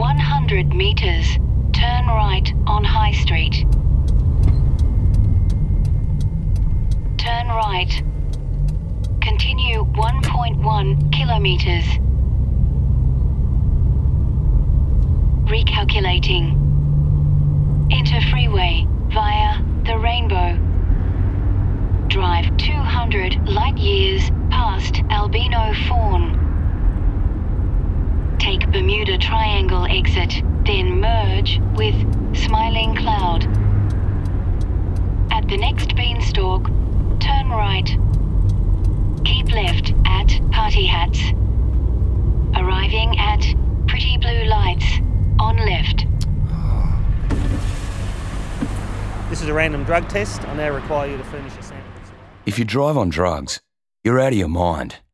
100 metres, turn right on High Street. Turn right. Continue 1.1 kilometres. Recalculating. Enter freeway via the Rainbow. Drive 200 light years past Albino Fawn. Take Bermuda Triangle exit, then merge with Smiling Cloud. At the next beanstalk, turn right. Keep left at Party Hats. Arriving at Pretty Blue Lights on left. This is a random drug test. I now require you to furnish a sample. If you drive on drugs, you're out of your mind.